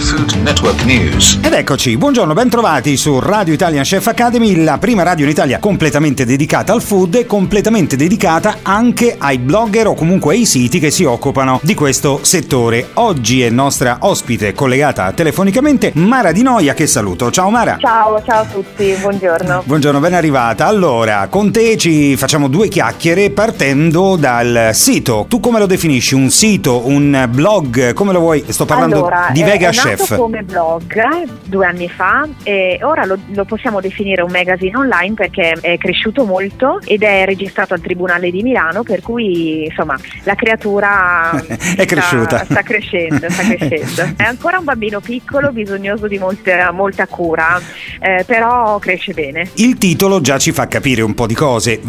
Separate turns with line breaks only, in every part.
Food Network News.
Ed eccoci, buongiorno, ben trovati su Radio Italian Chef Academy, la prima radio in Italia completamente dedicata al food e completamente dedicata anche ai blogger o comunque ai siti che si occupano di questo settore. Oggi è nostra ospite collegata telefonicamente Mara Di Noia, che saluto. Ciao Mara.
Ciao a tutti, buongiorno.
Buongiorno, ben arrivata. Allora, con te ci facciamo due chiacchiere partendo dal sito. Tu come lo definisci? Un sito, un blog? Come lo vuoi? Sto parlando di Vega Chef.
È nato come blog 2 anni fa e ora lo possiamo definire un magazine online perché è cresciuto molto ed è registrato al Tribunale di Milano, per cui insomma la creatura
è cresciuta.
Sta crescendo. È ancora un bambino piccolo, bisognoso di molta cura, però cresce bene.
Il titolo già ci fa capire un po' di cose,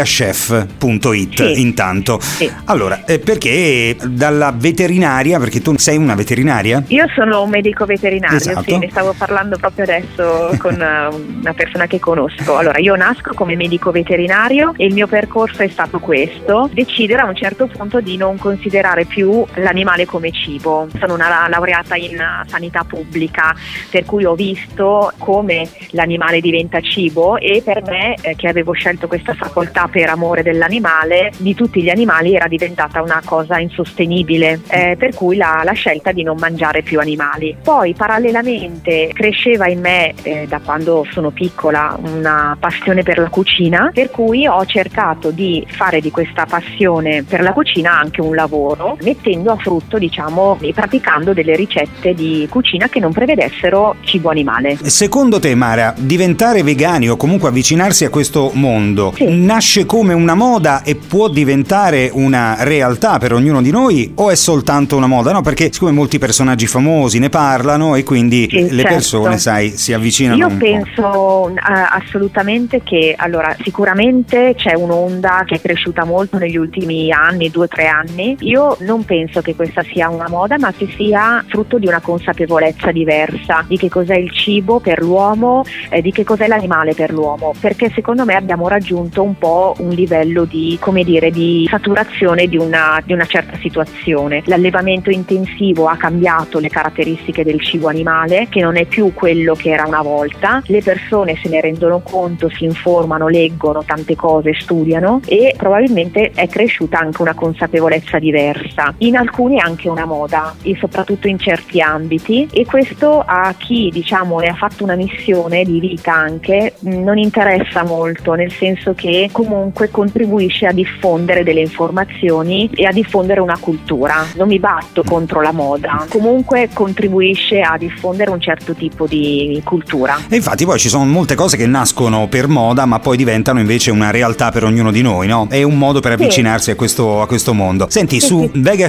vegachef.it.
Sì.
Intanto.
Sì.
Allora, perché dalla veterinaria, perché tu sei una veterinaria?
Io sono un medico veterinario,
esatto.
Sì, ne stavo parlando proprio adesso con una persona che conosco. Allora, io nasco come medico veterinario e il mio percorso è stato questo: decidere a un certo punto di non considerare più l'animale come cibo. Sono una laureata in sanità pubblica, per cui ho visto come l'animale diventa cibo e per me, che avevo scelto questa facoltà per amore dell'animale, di tutti gli animali era diventata una cosa insostenibile, per cui la scelta di non mangiare più animali. Poi parallelamente cresceva in me, da quando sono piccola, una passione per la cucina, per cui ho cercato di fare di questa passione per la cucina anche un lavoro, mettendo a frutto, diciamo, e praticando delle ricette di cucina che non prevedessero cibo animale.
Secondo te, Mara, diventare vegani o comunque avvicinarsi a questo mondo nasce come una moda e può diventare una realtà per ognuno di noi, o è soltanto una moda? No, perché siccome molti personaggi famosi ne parlano e quindi le persone, sai, si avvicinano.
Io penso assolutamente che, allora, sicuramente c'è un'onda che è cresciuta molto negli ultimi anni, 2-3 anni. Io non penso che questa sia una moda, ma che sia frutto di una consapevolezza diversa di che cos'è il cibo per l'uomo, di che cos'è l'animale per l'uomo, perché secondo me abbiamo raggiunto un po' un livello di, come dire, di saturazione di una certa situazione. L'allevamento intensivo ha cambiato le caratteristiche del cibo animale, che non è più quello che era una volta. Le persone se ne rendono conto, si informano, leggono tante cose, studiano, e probabilmente è cresciuta anche una consapevolezza diversa. In alcuni anche una moda, e soprattutto in certi ambiti, e questo a chi, diciamo, ne ha fatto una missione di vita anche, non interessa molto, nel senso che comunque contribuisce a diffondere delle informazioni e a diffondere una cultura. Non mi batto contro la moda, comunque contribuisce a diffondere un certo tipo di cultura.
E infatti poi ci sono molte cose che nascono per moda ma poi diventano invece una realtà per ognuno di noi, no? È un modo per avvicinarsi a questo mondo. Senti, su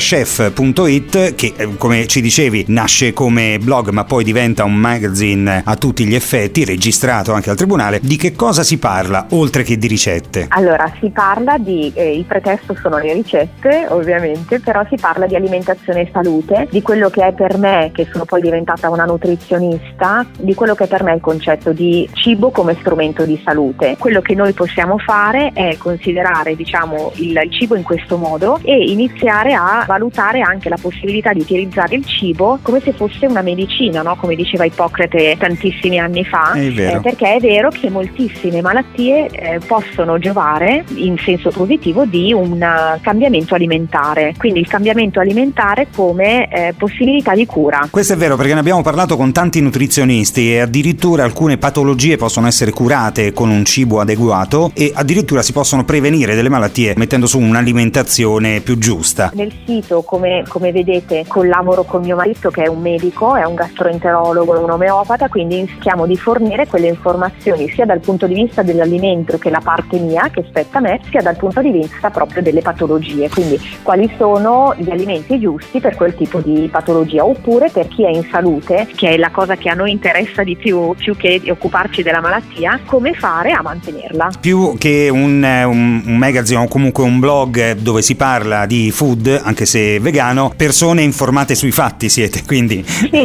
vegachef.it, che come ci dicevi nasce come blog ma poi diventa un magazine a tutti gli effetti, registrato anche al tribunale, di che cosa si parla oltre che di ricette?
Allora, si parla di, il pretesto sono le ricette ovviamente, però si parla di alimentazione e salute, di quello che è per me, che sono poi diventata una nutrizionista, di quello che è per me il concetto di cibo come strumento di salute. Quello che noi possiamo fare è considerare, diciamo, il cibo in questo modo e iniziare a valutare anche la possibilità di utilizzare il cibo come se fosse una medicina, no? Come diceva Ippocrate tantissimi anni fa, perché è vero che moltissime malattie possono giovare in senso positivo di un cambiamento alimentare, quindi il cambiamento alimentare come possibilità di cura.
Questo è vero, perché ne abbiamo parlato con tanti nutrizionisti e addirittura alcune patologie possono essere curate con un cibo adeguato e addirittura si possono prevenire delle malattie mettendo su un'alimentazione più giusta.
Nel sito, come vedete, collaboro con mio marito che è un medico, è un gastroenterologo e un omeopata, quindi rischiamo di fornire quelle informazioni sia dal punto di vista dell'alimento, che è la parte mia che spetta a me, sia dal punto di vista proprio delle patologie, quindi quali sono gli alimenti giusti per quel tipo di patologia, oppure per chi è in salute, che è la cosa che a noi interessa di più che occuparci della malattia, come fare a mantenerla.
Più che un magazine o comunque un blog dove si parla di food, anche se vegano, persone informate sui fatti siete, quindi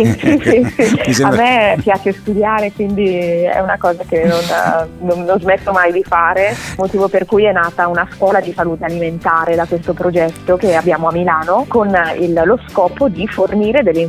sì. A me piace studiare, quindi è una cosa che non smetto mai di fare, motivo per cui è nata una scuola di salute alimentare da questo progetto che abbiamo a Milano, con lo scopo di fornire delle informazioni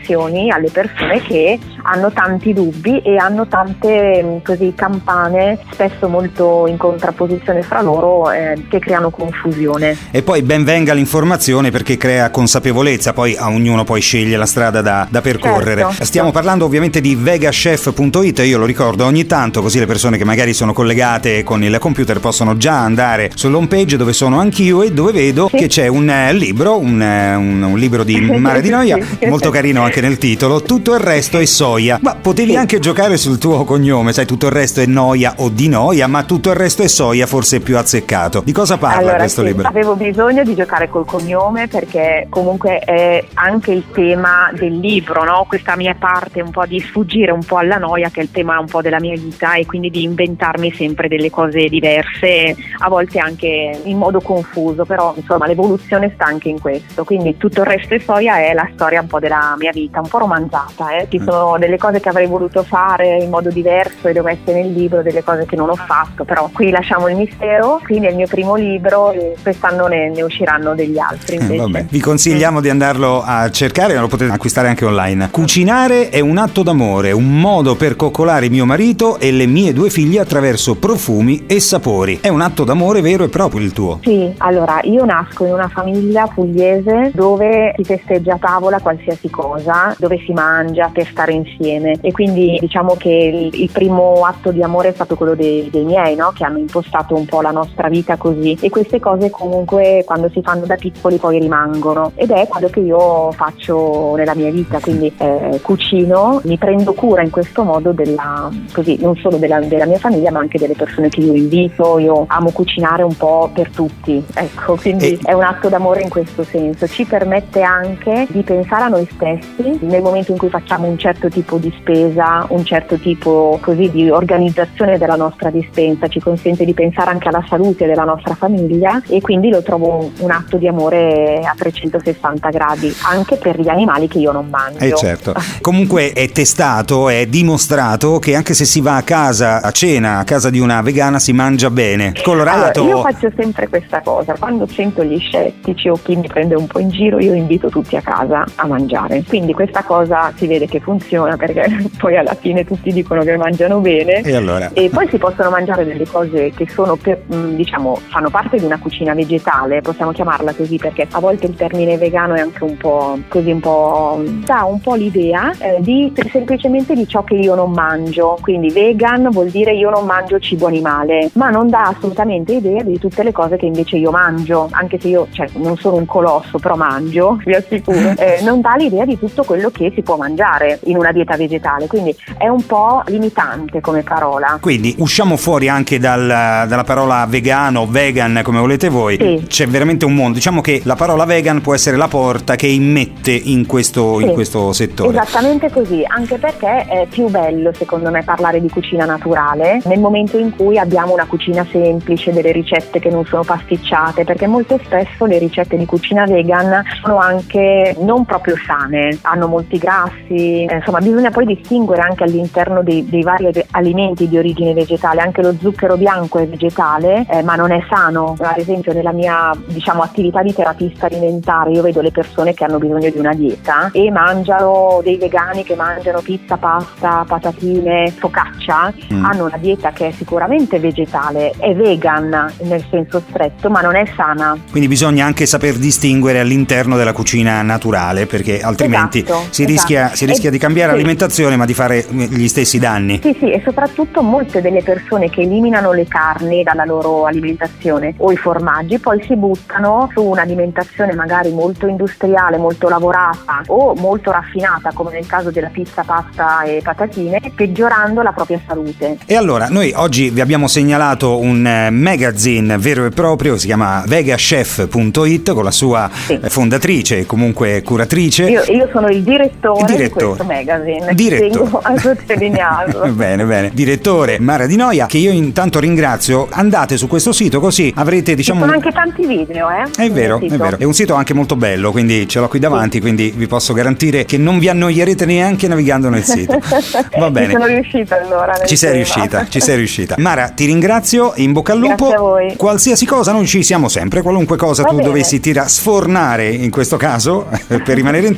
informazioni alle persone che hanno tanti dubbi e hanno tante così campane spesso molto in contrapposizione fra loro, che creano confusione.
E poi ben venga l'informazione, perché crea consapevolezza, poi a ognuno poi sceglie la strada da percorrere.
Certo.
Stiamo parlando ovviamente di vegachef.it, io lo ricordo ogni tanto, così le persone che magari sono collegate con il computer possono già andare sull'home page, dove sono anch'io e dove vedo che c'è un libro, un libro di Mara Di Noia, molto carino anche nel titolo, Tutto il resto è soia. Ma potevi anche giocare sul tuo cognome, sai, tutto il resto è noia o di noia, ma tutto il resto è soia forse è più azzeccato. Di cosa parla questo libro?
Avevo bisogno di giocare col cognome, perché comunque è anche il tema del libro, no? Questa mia parte un po' di sfuggire un po' alla noia, che è il tema un po' della mia vita, e quindi di inventarmi sempre delle cose diverse, a volte anche in modo confuso, però insomma l'evoluzione sta anche in questo. Quindi Tutto il resto è soia è la storia un po' della mia vita, un po' romanzata, Ci sono delle cose che avrei voluto fare in modo diverso e devo essere nel libro, delle cose che non ho fatto, però qui lasciamo il mistero. Quindi è il mio primo libro e quest'anno ne usciranno degli altri invece.
Vabbè. Vi consigliamo di andarlo a cercare, lo potete acquistare anche online. Cucinare è un atto d'amore, un modo per coccolare mio marito e le mie 2 figlie attraverso profumi e sapori. È un atto d'amore vero e proprio il tuo?
Sì, allora io nasco in una famiglia pugliese dove si festeggia a tavola qualsiasi cosa, dove si mangia per stare insieme, e quindi diciamo che il primo atto di amore è stato quello dei miei, no? Che hanno impostato un po' la nostra vita così, e queste cose comunque quando si fanno da piccoli poi rimangono, ed è quello che io faccio nella mia vita. Quindi cucino, mi prendo cura in questo modo così non solo della mia famiglia ma anche delle persone che io invito. Io amo cucinare un po' per tutti, ecco, quindi è un atto d'amore in questo senso. Ci permette anche di pensare a noi stessi nel momento in cui facciamo un certo tipo di spesa, un certo tipo così di organizzazione della nostra dispensa, ci consente di pensare anche alla salute della nostra famiglia, e quindi lo trovo un atto di amore a 360 gradi anche per gli animali che io non mangio.
Certo. Comunque è testato, è dimostrato che anche se si va a casa a cena, a casa di una vegana, si mangia bene. Colorato.
Allora, io faccio sempre questa cosa: quando sento gli scettici o chi mi prende un po' in giro, io invito tutti a casa a mangiare. Quindi questa cosa si vede che funziona, perché poi alla fine tutti dicono che mangiano bene.
E allora?
E poi si possono mangiare delle cose che sono diciamo fanno parte di una cucina vegetale, possiamo chiamarla così, perché a volte il termine vegano è anche un po' così, un po' dà un po' l'idea di semplicemente di ciò che io non mangio. Quindi vegan vuol dire io non mangio cibo animale, ma non dà assolutamente idea di tutte le cose che invece io mangio, anche se io non sono un colosso, però mangio, vi assicuro. Non dà l'idea di tutto quello che si può mangiare in una dieta vegetale, quindi è un po' limitante come parola.
Quindi usciamo fuori anche dalla parola vegano, vegan, come volete voi.
Sì.
C'è veramente un mondo. Diciamo che la parola vegan può essere la porta che immette in questo settore.
Esattamente così, anche perché è più bello secondo me parlare di cucina naturale nel momento in cui abbiamo una cucina semplice, delle ricette che non sono pasticciate, perché molto spesso le ricette di cucina vegan sono anche non proprio sane, hanno molti grassi, insomma bisogna poi distinguere anche all'interno dei vari alimenti di origine vegetale. Anche lo zucchero bianco è vegetale, ma non è sano. Ad esempio nella mia attività di terapista alimentare io vedo le persone che hanno bisogno di una dieta e mangiano, dei vegani che mangiano pizza, pasta, patatine, focaccia, hanno una dieta che è sicuramente vegetale, è vegan nel senso stretto, ma non è sana.
Quindi bisogna anche saper distinguere all'interno della cucina naturale, perché altrimenti si rischia di cambiare alimentazione ma di fare gli stessi danni.
Sì, e soprattutto molte delle persone che eliminano le carni dalla loro alimentazione o i formaggi poi si buttano su un'alimentazione magari molto industriale, molto lavorata o molto raffinata, come nel caso della pizza, pasta e patatine, peggiorando la propria salute.
E allora noi oggi vi abbiamo segnalato un magazine vero e proprio, si chiama vegachef.it, con la sua fondatrice e comunque curatrice.
Io sono il direttore di questo magazine. Tengo a sottolinearlo.
Bene. Direttore Mara Di Noia, che io intanto ringrazio. Andate su questo sito così avrete, diciamo...
Ci sono anche tanti video,
È vero. È un sito anche molto bello, quindi ce l'ho qui davanti, quindi vi posso garantire che non vi annoierete neanche navigando nel sito. Va bene.
Ci sono riuscita allora.
Ci sei riuscita. Mara, ti ringrazio, in bocca al lupo.
Grazie a voi.
Qualsiasi cosa, noi ci siamo sempre, qualunque cosa tu dovessi sfornare in questo caso, per rimanere in tema,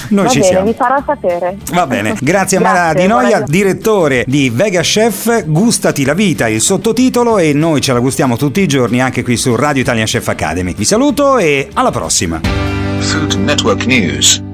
Noi
Va
ci
bene,
siamo.
vi farò sapere.
Va bene, grazie a Mara Di Noia, direttore di Vegas Chef. Gustati la vita, il sottotitolo, e noi ce la gustiamo tutti i giorni anche qui su Radio Italian Chef Academy. Vi saluto e alla prossima.
Food Network News.